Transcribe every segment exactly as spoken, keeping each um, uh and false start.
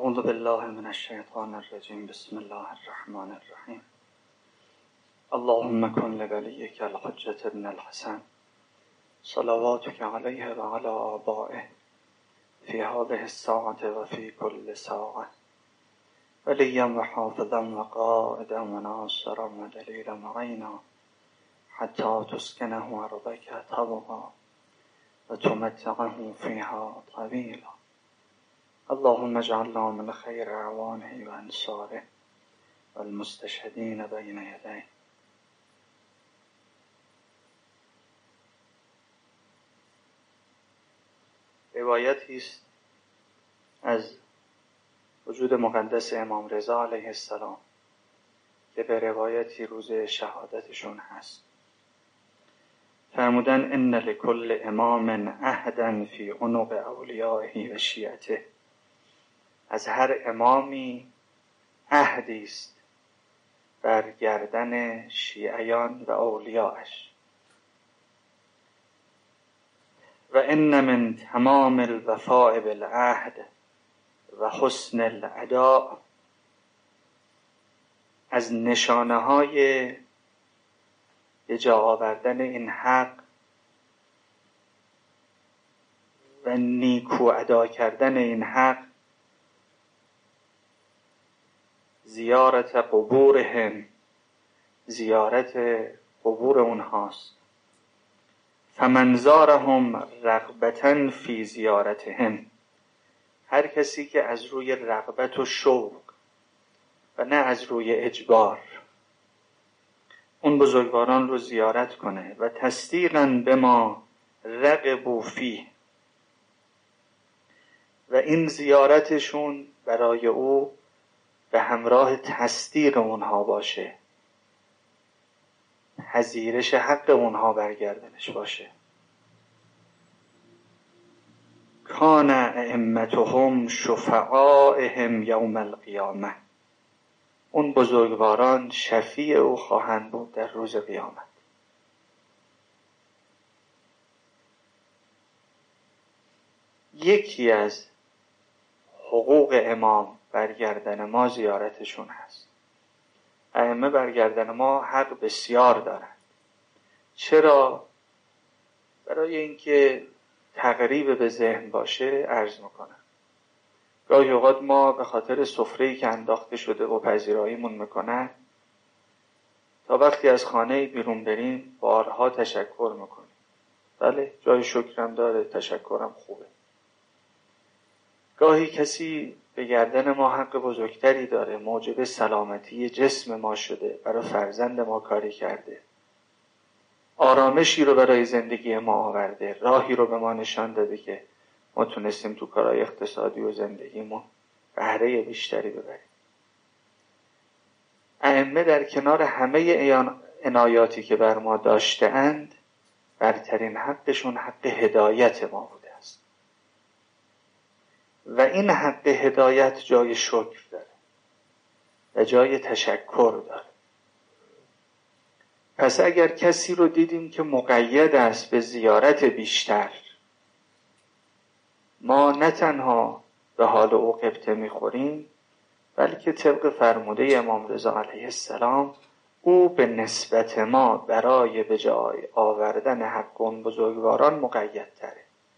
اعوذ بالله من الشیطان الرجیم. بسم الله الرحمن الرحیم. اللهم کن لولیک الحجة ابن الحسن صلواتک علیه و علی آبائه فی هذه الساعة و فی کل ساعة ولیا و حافظا و قائدا و ناصرا و دلیلا و عینا حتی تسکنه ارضک طوعا و تمتعه فیها طویلا. اللهم اجعلنا من خیر اعوانه و انصاره و المستشهدین بین یدیه. روایتی است از وجود مقدس امام رضا علیه السلام که به روایتی روز شهادتشون هست. فرمودن ان لکل امام عهدا فی عنق اولیائه و شیعته. از هر امامی عهدی است بر گردن شیعیان و اولیاءش. و ان من تمام الوفاء بالعهد و حسن الاداء، از نشانه های به جا آوردن این حق و نیکو ادا کردن این حق، زیارت قبورهم، زیارت قبور اونهاست. فمن زارهم رغبة فی زیارتهم، هر کسی که از روی رغبت و شوق و نه از روی اجبار اون بزرگواران رو زیارت کنه و تصدیقاً به ما رغبوا فیه، و این زیارتشون برای او به همراه تصدیق اونها باشه، پذیرش حق اونها برگردنش باشه. کان ائمتهم شفعائهم یوم القیامه، اون بزرگواران شفیع او خواهند بود در روز قیامت. یکی از حقوق امام برگردن ما زیارتشون هست. ائمه برگردن ما حق بسیار دارند. چرا؟ برای اینکه تقریب به ذهن باشه عرض میکنم. گاهی اوقات ما به خاطر سفره‌ای که انداخته شده و پذیراییمون میکنن، تا وقتی از خانه بیرون بریم بارها تشکر میکنیم. بله، جای شکرم داره، تشکرم خوبه. گاهی کسی به گردن ما حق بزرگتری داره، موجب سلامتی جسم ما شده، برای فرزند ما کاری کرده، آرامشی رو برای زندگی ما آورده، راهی رو به ما نشان داده که ما تونستیم تو کارهای اقتصادی و زندگیمون بهره بیشتری ببریم. ائمه در کنار همه عنایاتی که بر ما داشته اند، برترین حقشون حق هدایت ما بوده است و این حق هدایت جای شکر داره و جای تشکر داره. پس اگر کسی رو دیدیم که مقید است به زیارت بیشتر، ما نه تنها به حال او غبطه میخوریم، بلکه طبق فرموده امام رضا علیه السلام او به نسبت ما برای به جای آوردن حق اون بزرگواران مقید تره.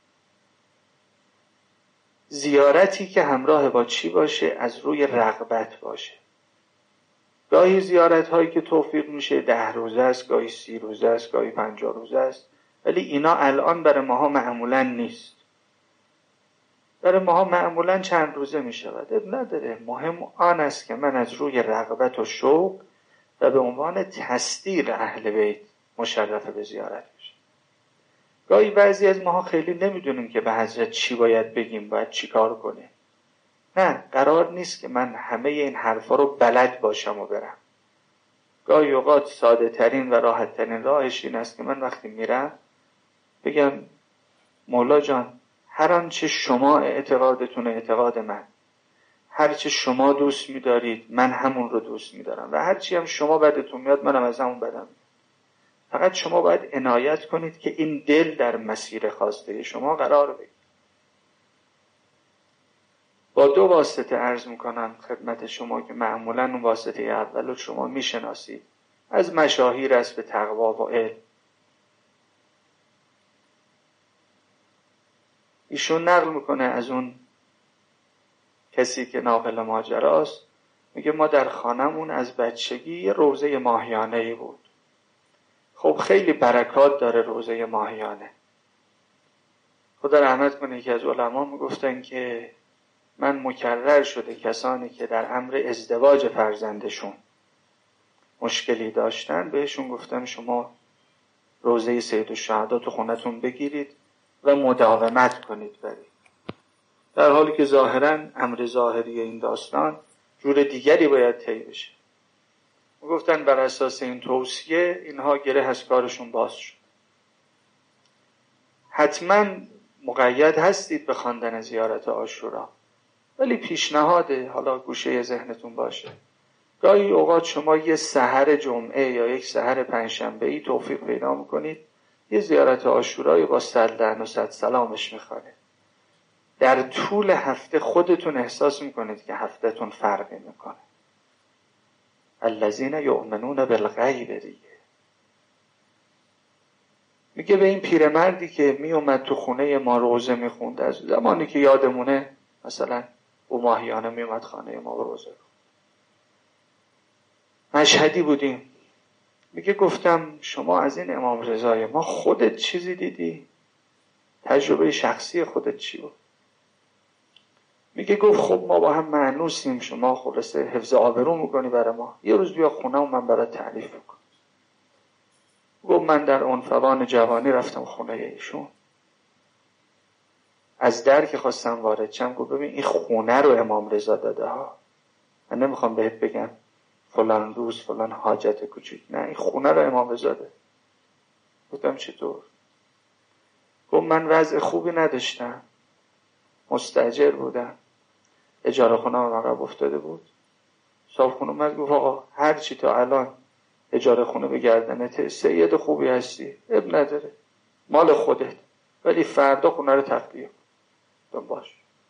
زیارتی که همراه با چی باشه؟ از روی رغبت باشه. گاهی زیارت هایی که توفیق میشه ده روزه است، گاهی سی روزه است، گاهی پنجاه روزه است، ولی اینا الان برای ماها معمولا نیست. برای ماها معمولا چند روزه میشود. اب نداره، مهم آن است که من از روی رغبت و شوق و به عنوان تصدیق اهل بیت مشرف به زیارت بشه. گاهی بعضی از ماها خیلی نمیدونیم که به حضرت چی باید بگیم، باید چی کار کنیم. نه، قرار نیست که من همه این حرفا رو بلد باشم و برم. گاهی اوقات ساده ترین و راحت ترین راهش این است که من وقتی میرم بگم مولا جان، هر آنچه شما اعتقادتون اعتقاد من، هر چه شما دوست می‌دارید من همون رو دوست می‌دارم و هر چی هم شما بدتون میاد منم از همون بدم. فقط شما باید عنایت کنید که این دل در مسیر خواسته شما قرار بگیره. با دو واسطه عرض میکنم خدمت شما که معمولا اون واسطه اول رو شما میشناسید، از مشاهیر است به تقوا و علم. ایشون نقل میکنه از اون کسی که ناقل ماجراست، میگه ما در خانمون از بچگی یه روضه ماهیانه‌ای بود. خب خیلی برکات داره روضه ماهیانه. خدا رحمت کنه که از علما میگفتن که من مکرر شده کسانی که در امر ازدواج فرزندشون مشکلی داشتن بهشون گفتم شما روضه سید الشهدا تو خونتون بگیرید و مداومت کنید برید. در حالی که ظاهراً امر ظاهری این داستان جور دیگری باید طی بشه. گفتن بر اساس این توصیه اینها گره از کارشون باز شد. حتما مقید هستید به خواندن زیارت عاشورا، ولی پیشنهاده، حالا گوشه ذهنتون باشه، گاهی اوقات شما یه سحر جمعه یا یک سحر پنجشنبه ای توفیق پیدا میکنید یه زیارت عاشورایی با صد لعن و صد سلامش میخوانه. در طول هفته خودتون احساس میکنید که هفتهتون فرقی میکنه. الذین یؤمنون بالغیب دیگه. میگه به این پیرمردی که میومد تو خونه ما روزه میخوند، از زمانی که یادمونه مثلا او ماهیانه میومد خانه ما روزه، مشهدی بودیم، میگه گفتم شما از این امام رضای ما خودت چیزی دیدی؟ تجربه شخصی خودت چی بود؟ میگه گفت خب ما با هم معنوسیم، شما خلاصه حفظ آبرو میکنی برای ما، یه روز بیا خونه و من برای تعریف میکنم. گفت من در عنفوان جوانی رفتم خونه ایشون، از در که خواستم وارد شم گفت ببین این خونه رو امام رضا داده ها، من نمیخوام بهت بگم فلان روز فلان حاجت کوچیک، نه این خونه رو امام رضا داده. گفتم چطور؟ گفت من وضع خوبی نداشتم، مستاجر بودم، اجاره خونه من عقب افتاده بود، صاحب خونه اومد گفت آقا هر چی تا الان اجاره خونه به گردنته، سید خوبی هستی، اب نداره، مال خودت، ولی فردا خونه رو تخلیه کن. باش.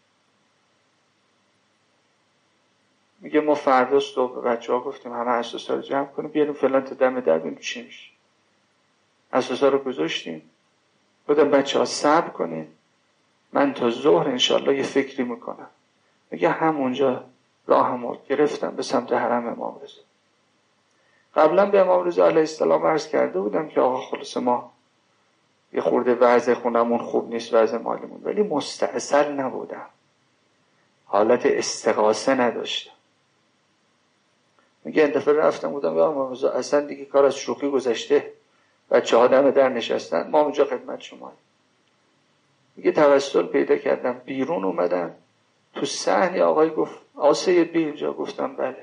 میگه ما فردا صبح به بچه ها گفتیم همه اساسا رو جمع کنیم بیاریم فلان تا دم در ببینیم چی میشه. اساسا رو گذاشتیم، گفتم بچه ها صبر کنین، من تا ظهر انشالله یه فکری میکنم. میگه همونجا راهمو گرفتم به سمت حرم امام رضا. قبلا به امام رضا علیه السلام عرض کرده بودم که آقا خلاص ما یه خورده وضع خونمون خوب نیست، وضع مالیمون، ولی مستعسل نبودم، حالت استغاثه نداشتم. میگه این دفعه رفتم بودم یا امام رضا اصلا دیگه کار از شوخی گذشته، بچه ها دم در نشستن، ما اونجا خدمت شما. میگه توسل پیدا کردم، بیرون اومدم، تو صحن آقای گفت آقا سید بی اینجا، گفتم بله.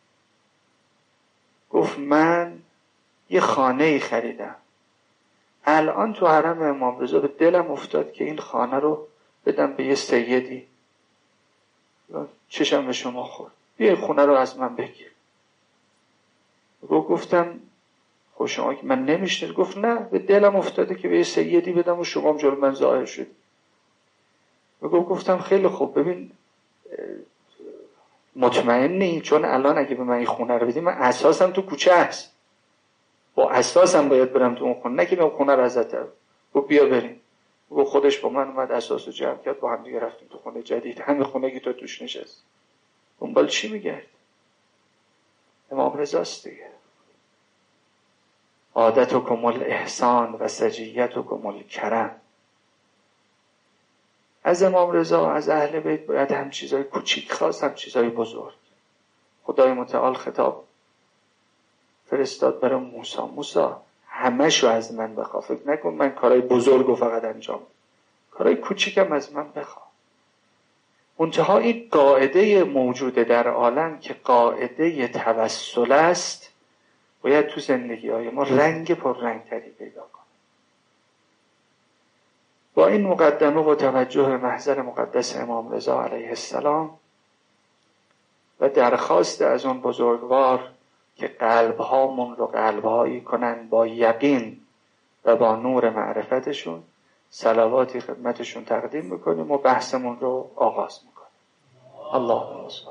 گفت من یه خانه ای خریدم، الان تو حرم امام رضا به دلم افتاد که این خانه رو بدم به یه سیدی، چشم به شما خورد، بیا خونه رو از من بگیر. گفتم خب شما که من نمیشنید؟ گفت نه به دلم افتاده که به یه سیدی بدم و شما هم جلو من ظاهر شد. گفتم خیلی خوب، ببین مطمئنی؟ چون الان اگه به من این خونه رو بدی من اساسم تو کوچه هست، با اساسم باید برم تو اون خونه، نه که اون خونه رو ازت رو. گفت بیا بریم. گفت خودش با من اومد اساس رو جمع کرد، با هم دیگه رفتیم تو خونه جدید، همین خونه که تو توش نشست. دنبال چی میگرد؟ امام رضاست دیگه. عادتکم الاحسان و سجیتکم الکرم. از امام رضا، از اهل بیت باید هم چیزای کوچیک خواست هم چیزای بزرگ. خدای متعال خطاب فرستاد برای موسی، موسی همه شو از من بخوا، فکر نکن من کارهای بزرگ و فقط انجام، کارهای کوچیکم از من بخوا. منتها این قاعده موجوده در عالم که قاعده توسل است باید تو زندگی های ما رنگ پر رنگ تری پیدا کنه. با این مقدمه و توجه به محضر مقدس امام رضا علیه السلام و درخواست از اون بزرگوار که قلبهامون رو قلبهایی کنن با یقین و با نور معرفتشون، صلواتی خدمتشون تقدیم میکنیم و بحثمون رو آغاز میکنیم. اللهم صل.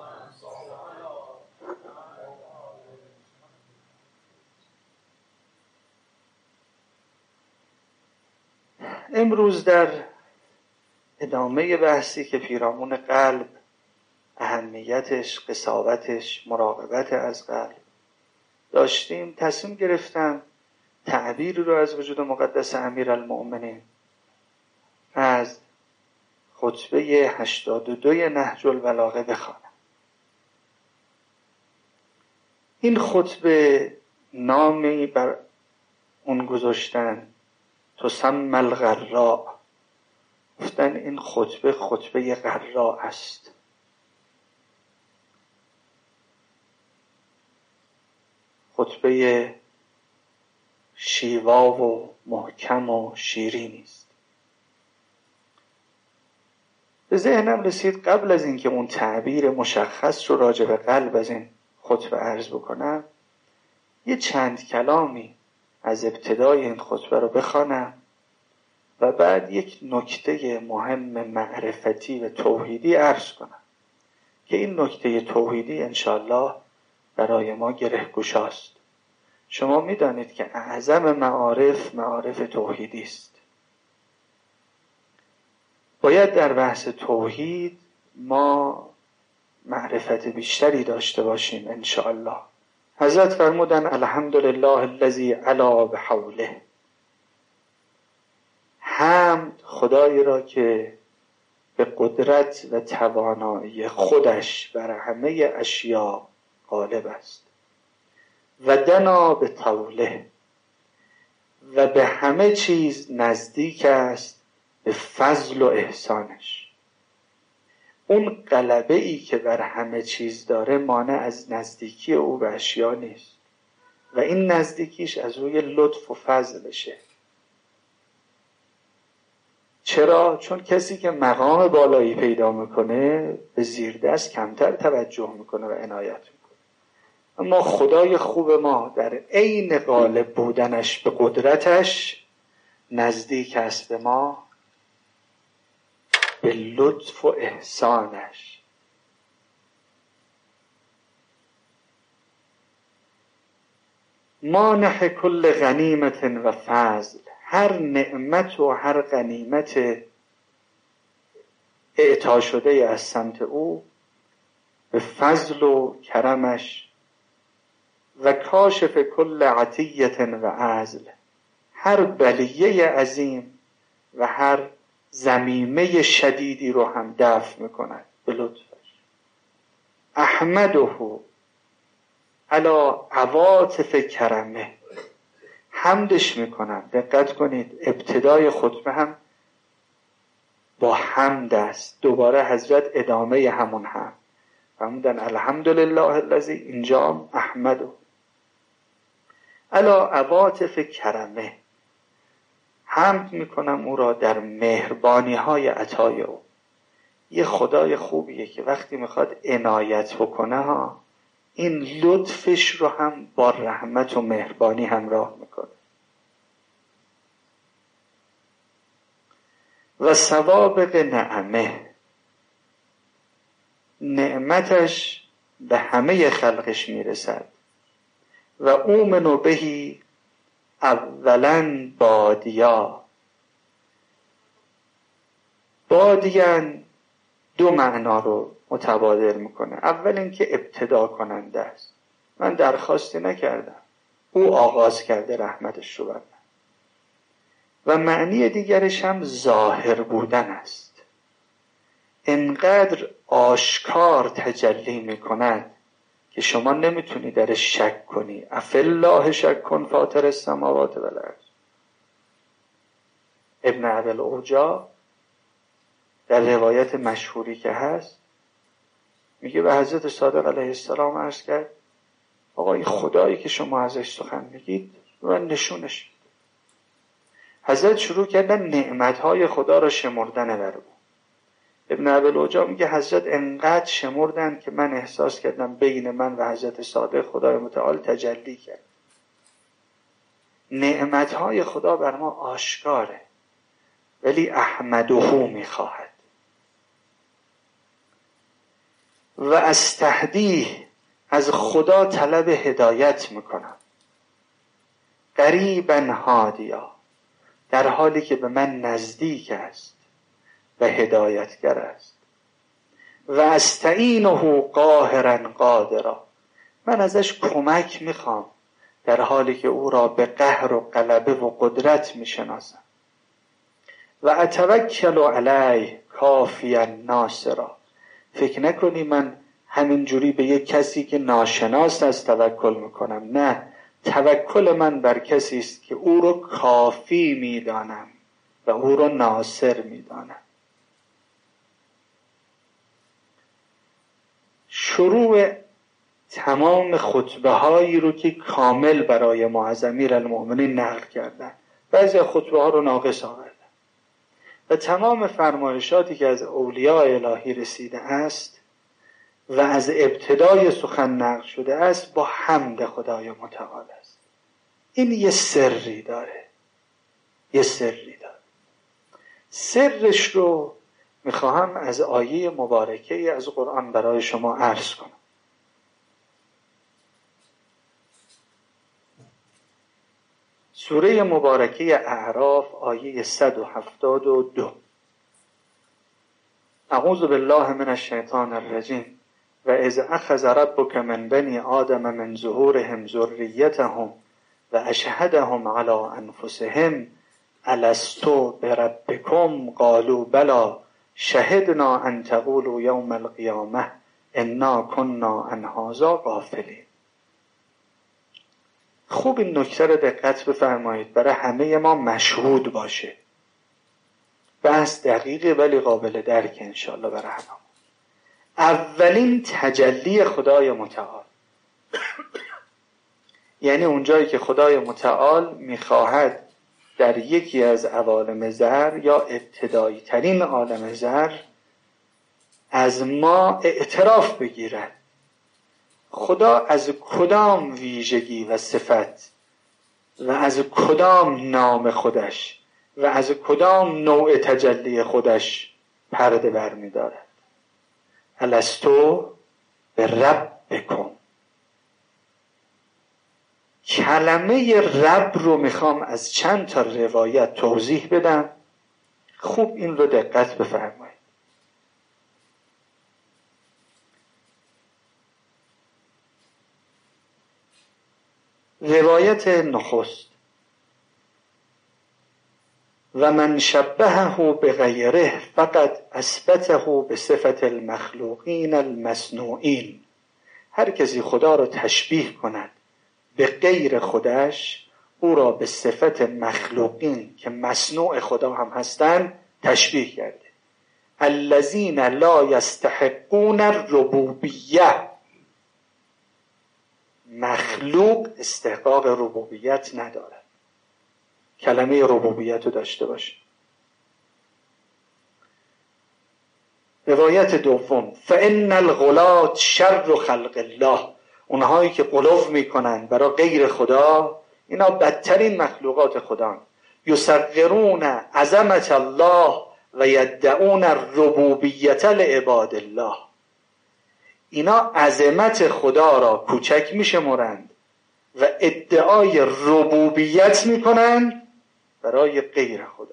امروز در ادامه بحثی که پیرامون قلب، اهمیتش، قساوتش، مراقبت از قلب داشتیم، تصمیم گرفتم تعبیری رو از وجود مقدس امیرالمؤمنین از خطبه هشتاد و دو نهج البلاغه بخوانم. این خطبه نامی بر اون گذاشتن تسمى الغراء، گفتن این خطبه خطبه غراء است. خطبه شیوا و محکم و شیرینی است. به ذهنم رسید قبل از اینکه اون تعبیر مشخص رو راجع به قلب از این خطبه عرض بکنم، یه چند کلامی از ابتدای این خطبه رو بخوانم و بعد یک نکته مهم معرفتی و توحیدی عرض کنم که این نکته توحیدی انشاءالله برای ما گره گشاست. شما میدانید که اعظم معارف معارف توحیدی است. باید در بحث توحید ما معرفت بیشتری داشته باشیم انشاءالله. حضرت فرمودن الحمدلله الذی علا بحوله، حمد خدایی را که به قدرت و توانایی خودش بر همه اشیا غالب است، و دنا به طوله، و به همه چیز نزدیک است به فضل و احسانش. اون غلبه ای که بر همه چیز داره مانع از نزدیکی او به اشیا نیست و این نزدیکیش از روی لطف و فضلشه. چرا؟ چون کسی که مقام بالایی پیدا میکنه به زیردست کمتر توجه میکنه و عنایت میکنه، اما خدای خوب ما در عین غالب بودنش به قدرتش نزدیک است به ما به لطف و احسانش. مانح کل غنیمت و فضل، هر نعمت و هر غنیمت اعطا شده از سمت او به فضل و کرمش، و کاشف کل عطیت و عزل، هر بلیه عظیم و هر ضمیمه شدیدی رو هم دفع میکند به لطفش. احمده علی عواطف کرمه، حمدش میکنم. دقت کنید ابتدای خطبه هم با حمد است. دوباره حضرت ادامه همون هم فرمودن الحمدلله الذی، اینجا احمده علی عواطف کرمه، حمد میکنم او را در مهربانی های عطای او. یه خدای خوبیه که وقتی میخواد عنایت بکنه ها، این لطفش رو هم با رحمت و مهربانی همراه میکنه. و سوابق نعمه، نعمتش به همه خلقش میرسد. و اومنو بهی اولا بادیا، بادیان دو معنا رو متبادر میکنه. اول اینکه ابتدا کننده است، من درخواستی نکردم، او آغاز کرده رحمتش رو بر من. و معنی دیگرش هم ظاهر بودن است، انقدر آشکار تجلی میکند که شما نمیتونی درش شک کنی. افالله شک کن فاطر السماوات و الارض. ابن ابوالعوجا در روایت مشهوری که هست میگه به حضرت صادق علیه السلام عرض کرد آقا این خدایی که شما ازش سخن میگید من نشونش. حضرت شروع کردن نعمتهای خدا را شمردن بر او. ابن ابوالعوجا میگه حضرت انقدر شمردن که من احساس کردم بین من و حضرت صادق خدای متعال تجلی کرد. نعمتهای خدا بر ما آشکاره، ولی احمده میخواهد. و استهدیه، از خدا طلب هدایت میکنم. قریبا هادیا، در حالی که به من نزدیک است و هدایتگر است. و استعینه قاهرا قادرا، من ازش کمک میخوام در حالی که او را به قهر و غلبه و قدرت میشناسم. و اتوکل علیه کافیا ناصرا، فکر نکنی من همینجوری به یک کسی که ناشناس است توکل میکنم. نه، توکل من بر کسی است که او رو کافی میدانم و او رو ناصر میدانم. شروع تمام خطبه هایی رو که کامل برای ما از امیرالمؤمنین نقل کردن، بعضی خطبه ها رو ناقص آوردن و تمام فرمایشاتی که از اولیاء الهی رسیده است و از ابتدای سخن نقل شده است با حمد خدای متعال است. این یه سری داره، یه سری داره. سرش رو میخواهم از آیه مبارکه از قرآن برای شما عرض کنم. سوره مبارکه اعراف آیه صد و هفتاد و دو. اعوذ بالله من الشیطان الرجیم. و اذ اخذ ربک من بنی آدم من ظهورهم ذریتهم و اشهدهم علی انفسهم الست بربکم قالوا بلی شهدنا ان تقولوا یوم القیامه انا کنا عن هذا غافلین. خوب این نکته رو دقت بفرمایید، برای همه ما مشهود باشه. بحث دقیقه ولی قابل درک انشاءالله برای همه. اولین تجلی خدای متعال، یعنی اونجایی که خدای متعال میخواهد در یکی از عوالم ذر یا ابتدایی ترین عالم ذر از ما اعتراف بگیرد. خدا از کدام ویژگی و صفت و از کدام نام خودش و از کدام نوع تجلی خودش پرده بر می دارد؟ الستو به ربکم. کلمه رب رو میخوام از چند تا روایت توضیح بدم. خوب این رو دقت بفرمایید. روایت نخست: و من شبهه بغیره فقط اثبته به صفت المخلوقین المصنوعین. هر کسی خدا را تشبیه کند به غیر خودش، او را به صفت مخلوقین که مصنوع خدا هم هستند تشبیه کرده. الذین لا یستحقون الربوبیه. مخلوق استحقاق ربوبیت ندارد. کلمه ربوبیت رو داشته باشه. روایت دوم: فإن الغلاة شر خلق الله. اونهایی که غلو میکنن برای غیر خدا، اینا بدترین مخلوقات خدا. یصغرون عظمت الله و یدعون الربوبیت لعباد الله. اینا عظمت خدا را کوچک میشمرند و ادعای ربوبیت میکنند برای غیر خدا.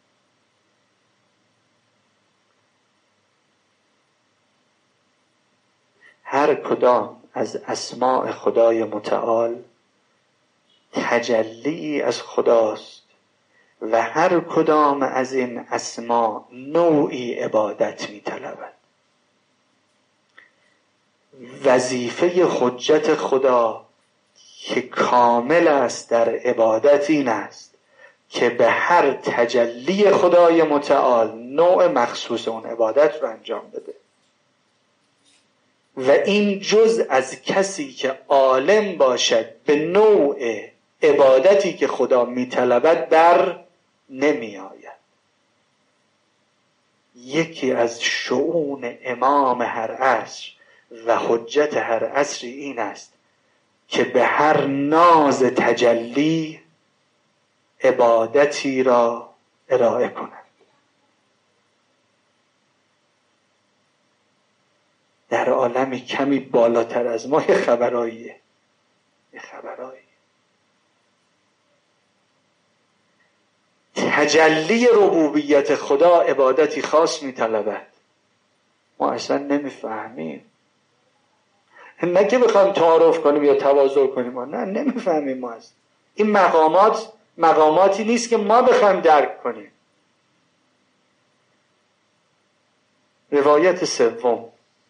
هر کدام از اسماء خدای متعال تجلی از خداست و هر کدام از این اسما نوعی عبادت می‌طلبد. وظیفه حجت خدا که کامل است در عبادت این است که به هر تجلی خدای متعال نوع مخصوص اون عبادت رو انجام بده و این جز از کسی که عالم باشد به نوع عبادتی که خدا میطلبد بر نمی آید. یکی از شؤون امام هر عصر و حجت هر عصر این است که به هر ناز تجلی عبادتی را ارائه کند. در عالمی کمی بالاتر از ما یه خبراییه، یه خبرایی. تجلی ربوبیت خدا عبادتی خاص میطلبد. ما اصلا نمیفهمیم، نه که بخوایم تعارف کنیم یا تواضع کنیم، ما نه نمیفهمیم. ما است این مقامات مقاماتی نیست که ما بخوایم درک کنیم. روایت سوم: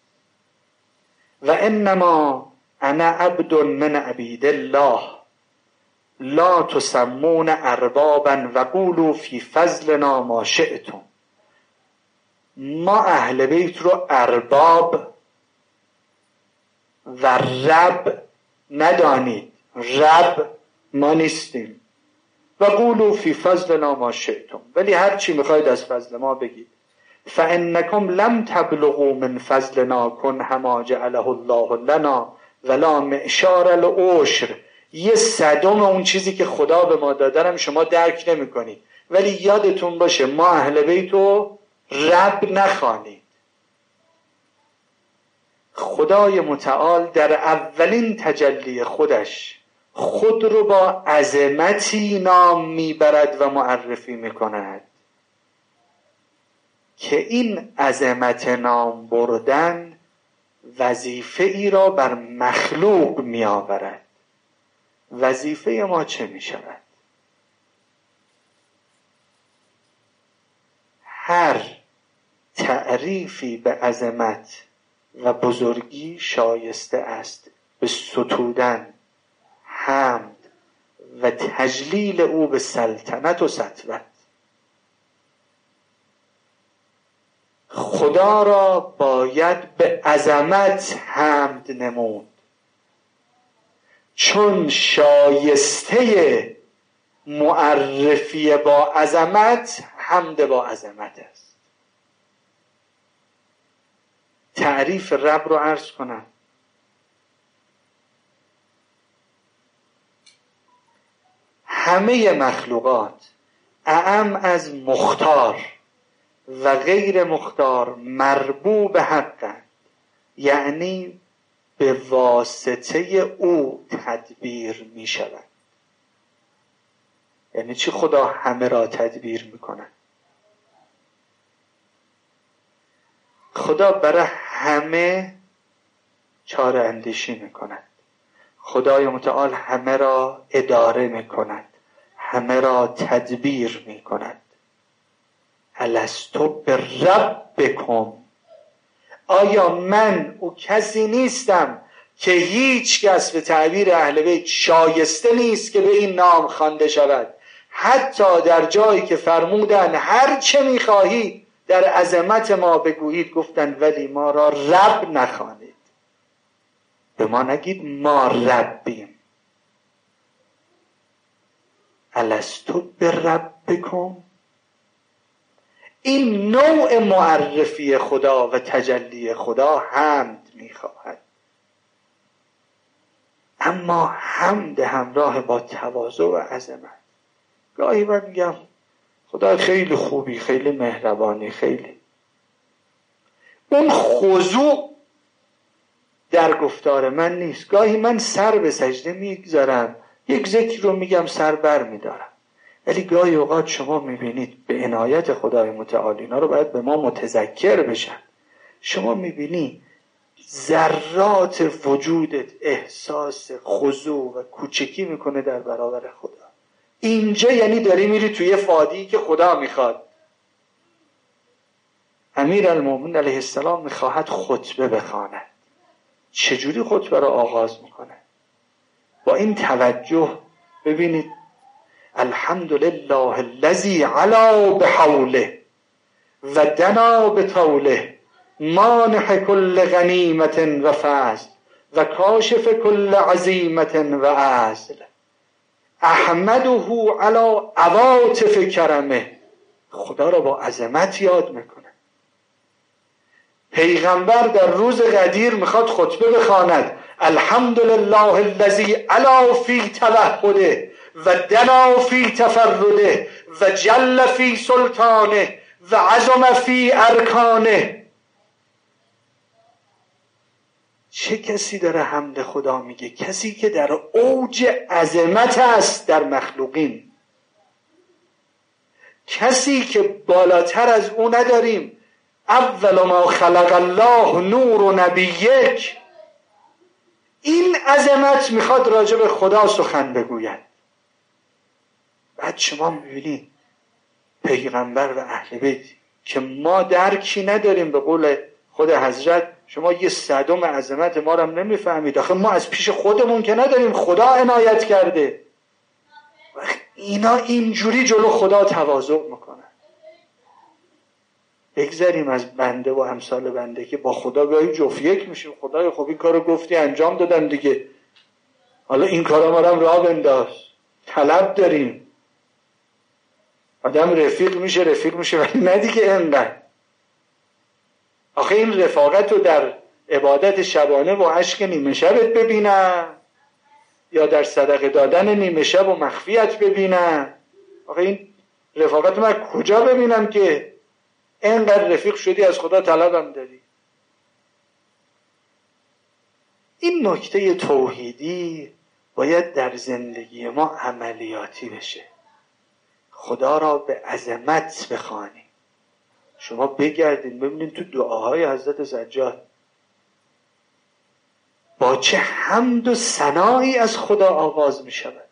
و انما انا عبد من عبید الله لا تسمون اربابا و قولوا فی فضلنا ما شئتم. ما اهل بیت رو ارباب و رب ندانید، رب ما نیستیم. و قولوا فی فضلنا ما شئتم، ولی هر چی میخواید از فضل ما بگید. فانکم لم تبلغوا من فضلنا کنه ما جعله الله لنا ولا معشار العشر. یه صدم اون چیزی که خدا به ما داده هم شما درک نمی‌کنید، ولی یادتون باشه ما اهل بیت رو رب نخوانید. خدای متعال در اولین تجلی خودش خود رو با عظمتی نام میبرد و معرفی میکند که این عظمت نام بردن وظیفه ای را بر مخلوق می آورد. وظیفه ما چه می شود؟ هر تعریفی به عظمت و بزرگی شایسته است به ستودن حمد و تجلیل او به سلطنت و سطوت. خدا را باید به عظمت حمد نمود، چون شایسته معرفی با عظمت حمد با عظمت است. تعریف رب رو عرض کنم. همه مخلوقات اعم از مختار و غیر مختار مربوب حقند، یعنی به واسطه او تدبیر می شود. یعنی چی خدا همه را تدبیر می کند؟ خدا برای همه چاره اندیشی می کند. خدای متعال همه را اداره می کند، همه را تدبیر می کند. الستو بربکم، آیا من او کسی نیستم که هیچ کس به تعبیر اهل بیت شایسته نیست که به این نام خوانده شود؟ حتی در جایی که فرمودن هر چه میخواهید در عظمت ما بگویید، گفتن ولی ما را رب نخوانید. به ما نگید ما ربیم. الستو بربکم، این نوع معرفی خدا و تجلی خدا حمد میخواهد، اما حمد همراه با تواضع و عظمت. گاهی من میگم خدا خیلی خوبی، خیلی مهربانی، خیلی اون خضوع در گفتار من نیست. گاهی من سر به سجده میگذارم، یک ذکر رو میگم سر بر میدارم، ولی گاهی اوقات شما میبینید به عنایت خدای متعال اینا رو باید به ما متذکر بشن. شما میبینی ذرات وجودت احساس خضوع و کوچکی میکنه در برابر خدا. اینجا یعنی داری میری توی فادی که خدا میخواد. امیر المومنین علیه السلام میخواهد خطبه بخواند. چجوری خطبه را آغاز میکنه؟ با این توجه ببینید الحمدلله الذی علا بحوله و دنا بطوله مانح کل غنیمت و فضل و کاشف کل عزیمت و عزل احمده علی عواطف کرمه. خدا را با عظمت یاد میکنه. پیغمبر در روز غدیر میخواد خطبه بخواند الحمدلله الذی علا فی توحده و دنا فی تفرده و جل فی سلطانه و عظم فی ارکانه. چه کسی داره حمد خدا میگه؟ کسی که در اوج عظمت است در مخلوقین، کسی که بالاتر از او نداریم. اول ما خلق الله نور نبیک. این عظمت میخواد راجع به خدا سخن بگوید. بعد شما میبینید پیغمبر و اهل بیت که ما درکی نداریم، به قول خود حضرت شما یه صدم عظمت ما رو هم نمیفهمید. آخه ما از پیش خودمون که نداریم، خدا عنایت کرده. اینا اینجوری جلو خدا تواضع میکنن. بگذاریم از بنده و امثال بنده که با خدا گاهی جفت یک میشیم. خدای خب این کارو گفتی انجام دادم دیگه، حالا این کارا ما رو راه بنداز. طلب داریم. آدم رفیق میشه رفیق میشه ولی نه دیگه انقدر. آخه این رفاقت رو در عبادت شبانه و عشق نیمه شبت ببینم یا در صدقه دادن نیمه شب و مخفیت ببینم؟ آخه این رفاقت من کجا ببینم که اینقدر رفیق شدی از خدا طلبم داری؟ این نکته توحیدی باید در زندگی ما عملیاتی بشه. خدا را به عظمت بخوانیم. شما بگردید ببینید تو دعاهای حضرت سجاد با چه حمد و ثنایی از خدا آغاز می شود.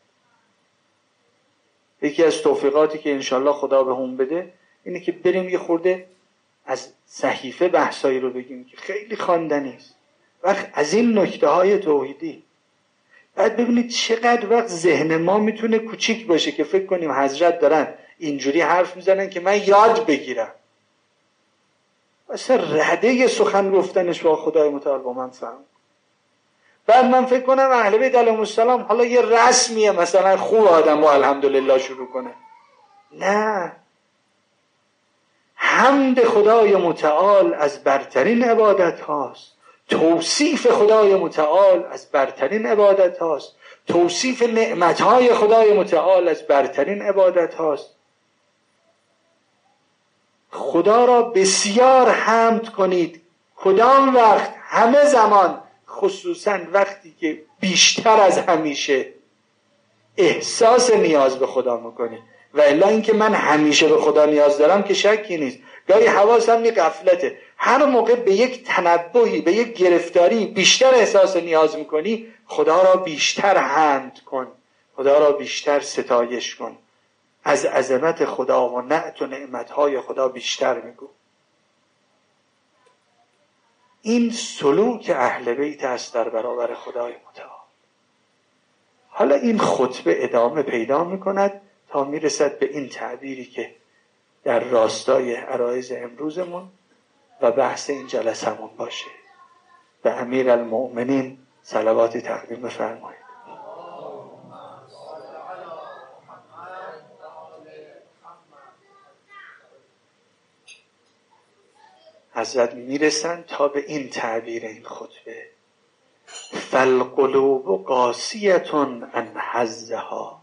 یکی از توفیقاتی که انشالله خدا به هم بده اینه که بریم یه خورده از صحیفه بحثایی رو بگیم که خیلی خواندنی است. وقت از این نکته های توحیدی بعد ببینید چقدر وقت ذهن ما میتونه کوچیک باشه که فکر کنیم حضرت دارن اینجوری حرف میزنن که من یاد بگیرم. اصلا رده سخن گفتنش با خدای متعال با من فهم. بعد من فکر کنم اهل بیت علیهم السلام حالا یه رسمیه مثلا خوب آدم و الحمدلله شروع کنه. نه، حمد خدای متعال از برترین عبادت هاست. توصیف خدای متعال از برترین عبادت هاست. توصیف نعمت های خدای متعال از برترین عبادت هاست. خدا را بسیار حمد کنید. کدام وقت؟ همه زمان، خصوصا وقتی که بیشتر از همیشه احساس نیاز به خدا میکنی. و الا اینکه من همیشه به خدا نیاز دارم که شکی نیست. گاهی حواسم نی غفلته. هر موقع به یک تنبهی، به یک گرفتاری بیشتر احساس نیاز میکنی، خدا را بیشتر حمد کن، خدا را بیشتر ستایش کن، از عظمت خدا و نعت و نعمتهای خدا بیشتر میگو. این سلوک اهل بیت است در برابر خدای متعال. حالا این خطبه ادامه پیدا میکند تا میرسد به این تعبیری که در راستای عرایض امروزمون و بحث این جلسمون باشه. به امیر المؤمنین صلواتی تقدیم بفرمایید. حضرت میرسن تا به این تعبیر این خطبه: فالقلوب قاسیتون عن حظها.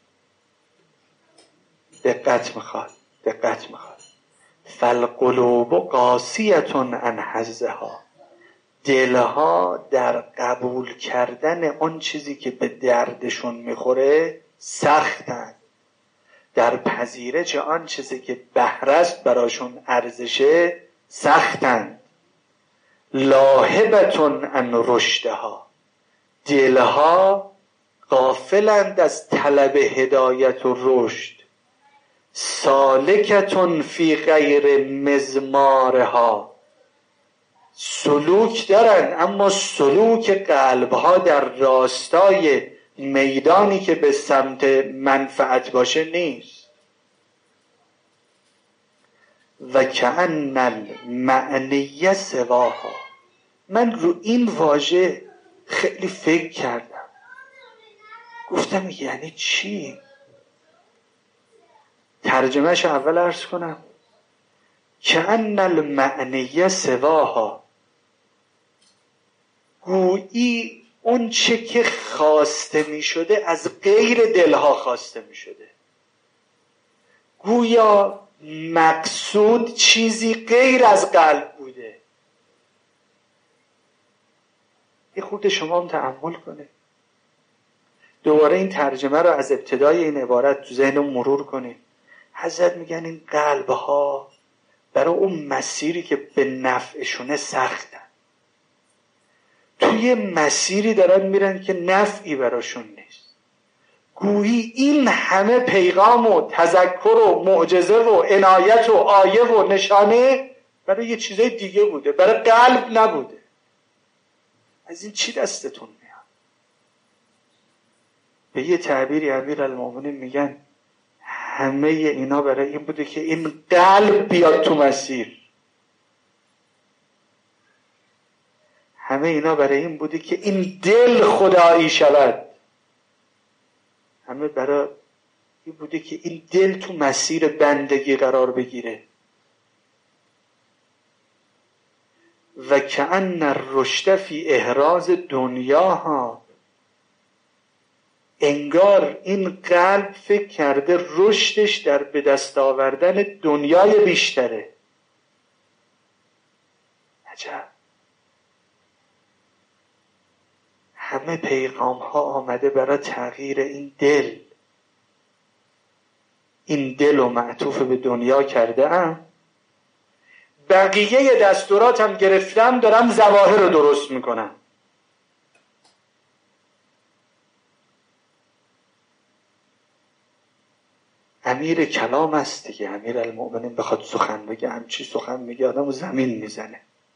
دقت میخواد، دقت میخواد. فالقلوب قاسیتون عن حظها. دلها در قبول کردن آن چیزی که به دردشون میخوره سختن. در پذیرش آن چیزی که بهره است براشون ارزشه سختند. لاهبتون عن رشدها. دلها غافلند از طلب هدایت و رشد. سالکتون فی غیر مزمارها. سلوک دارن اما سلوک قلبها در راستای میدانی که به سمت منفعت باشه نیست. و کأن المعنی سواها. من رو این واژه خیلی فکر کردم، گفتم یعنی چی؟ ترجمهش اول عرض کنم. کأن المعنی سواها، گویی اون چه که خواسته می شده از غیر دلها خواسته می شده. گویا مقصود چیزی غیر از قلب بوده. یه خورده شما هم تأمل کنه. دوباره این ترجمه رو از ابتدای این عبارت تو ذهنم مرور کنید. حضرت میگن این قلبها برای اون مسیری که به نفعشونه سختن، توی مسیری دارن میرن که نفعی براشون نیست. گویی این همه پیغام و تذکر و معجزه و عنایت و آیه و نشانه برای یه چیزای دیگه بوده، برای قلب نبوده. از این چی دستتون میاد؟ به یه تعبیری امیرالمومنین میگن همه اینا برای این بوده که این قلب بیاد تو مسیر. همه اینا برای این بوده که این دل خدایی شود. همه برای این بوده که این دل تو مسیر بندگی قرار بگیره. و کأن الرشد فی احراز دنیاها، انگار این قلب فکر کرده رشدش در به دست آوردن دنیای بیشتره. عجب. همه پیغام ها آمده برای تغییر این دل. این دل رو معطوف به دنیا کرده ام، بقیه دستوراتم گرفتم، دارم ظواهر رو درست میکنم. امیر کلام است دیگه. امیر المؤمنین بخواد سخن بگه همچی سخن میگه آدمو زمین میزنه.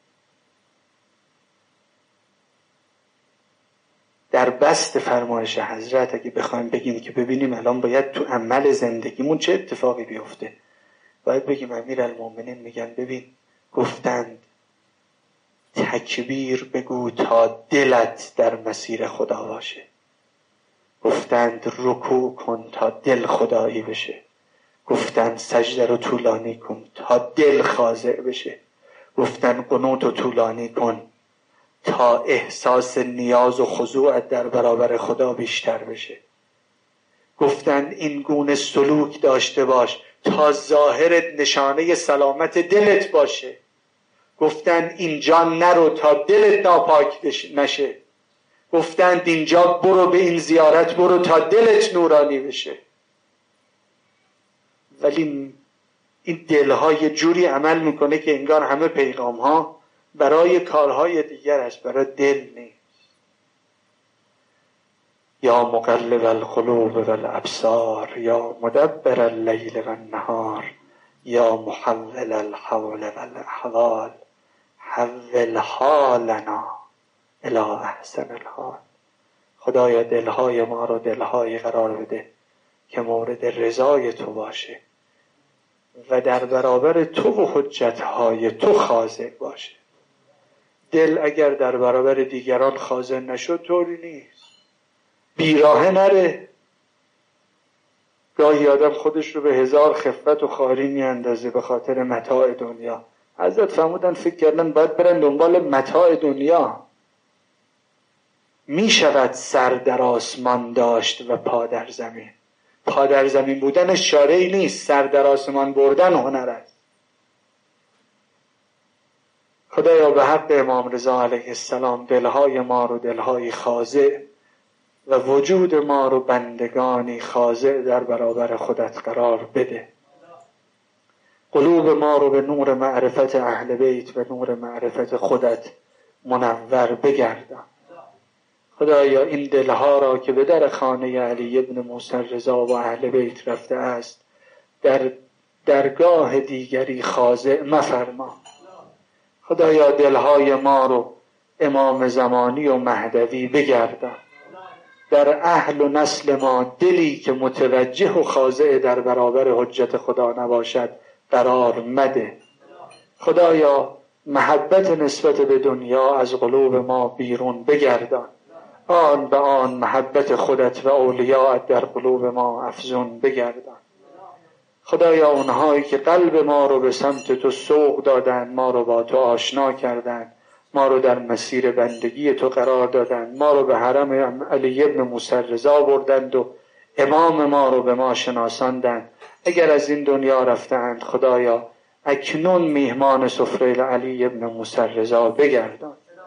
در بست فرمایش حضرت اگه بخوایم بگیم که ببینیم الان باید تو عمل زندگیمون چه اتفاقی بیفته، باید بگیم امیر المؤمنین میگن ببین، گفتند تکبیر بگو تا دلت در مسیر خدا باشه، گفتند رکوع کن تا دل خدایی بشه، گفتند سجده رو طولانی کن تا دل خاضع بشه، گفتند قنوت رو طولانی کن تا احساس نیاز و خضوعت در برابر خدا بیشتر بشه، گفتند این گونه سلوک داشته باش تا ظاهرت نشانه سلامت دلت باشه، گفتند اینجا نرو تا دلت ناپاک نشه، گفتند اینجا برو به این زیارت برو تا دلت نورانی بشه. ولی این دلها یه جوری عمل میکنه که انگار همه پیغام ها برای کارهای دیگر است، برای دل نیست. یا مقلب القلوب والابصار، یا مدبر اللیل والنهار، یا محول الحول والاحوال، حول حالنا الی احسن الحال. خدایا دلهای ما رو دلهای قرار بده که مورد رضای تو باشه و در برابر تو و حجتهای تو خاضع باشه. دل اگر در برابر دیگران خاضع نشد طوری نیست، بیراهه نره. گاهی آدم خودش رو به هزار خفت و خواری میاندازه به خاطر متاع دنیا. حضرت فرمودن فکر کردن باید برن دنبال متاع دنیا. می شود سر در آسمان داشت و پا در زمین. پا در زمین بودن شارعی نیست، سر در آسمان بردن هنر است. خدایا به حق امام رضا علیه السلام دلهای ما رو دلهای خاضع و وجود ما رو بندگانی خاضع در برابر خودت قرار بده. قلوب ما رو به نور معرفت اهل بیت و نور معرفت خودت منور بگردان. خدایا این دلها را که به در خانه علی ابن موسی رضا و اهل بیت رفته است در درگاه دیگری خاضع مفرما. خدایا دلهای ما رو امام زمانی و مهدوی بگردان. در اهل و نسل ما دلی که متوجه و خاضع در برابر حجت خدا نباشد قرار مده. خدایا محبت نسبت به دنیا از قلوب ما بیرون بگردان. آن به آن محبت خودت و اولیاءت در قلوب ما افزون بگردان. خدایا اونهایی که قلب ما رو به سمت تو سوق دادن، ما رو با تو آشنا کردن، ما رو در مسیر بندگی تو قرار دادن، ما رو به حرم علی ابن موسی رضا بردند و امام ما رو به ما شناساندند، اگر از این دنیا رفتند خدایا اکنون میهمان سفره علی ابن موسی رضا بگردان.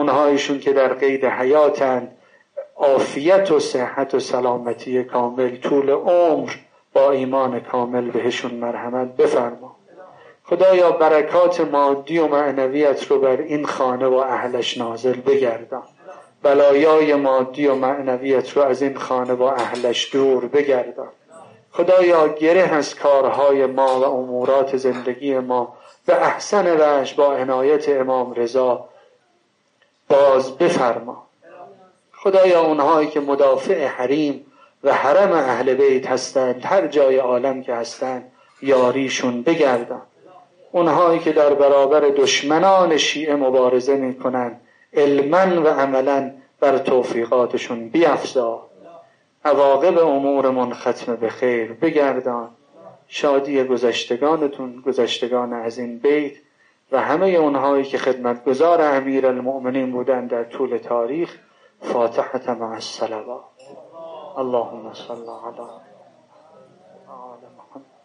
اونهایشون که در قید حیاتند عافیت و صحت و سلامتی کامل، طول عمر با ایمان کامل بهشون مرحمت بفرما. خدایا برکات مادی و معنویت رو بر این خانه و اهلش نازل بگردان، بلایای مادی و معنویت رو از این خانه و اهلش دور بگردان. خدایا گره از کارهای ما و امورات زندگی ما به احسن وجه با عنایت امام رضا باز بفرما. خدایا اونهایی که مدافع حریم و حرم اهل بیت هستند، هر جای عالم که هستند یاریشون بگردان. اونهایی که در برابر دشمنان شیعه مبارزه میکنند علما و عملا بر توفیقاتشون بیفزا. عواقب امورمون ختم به خیر بگردان. شادی گذشتگانتون، گذشتگان از این بیت و همه اونهایی که خدمتگزار امیر المؤمنین بودند در طول تاریخ. فاتحة مع الصلوات. اللهم صل على آل محمد.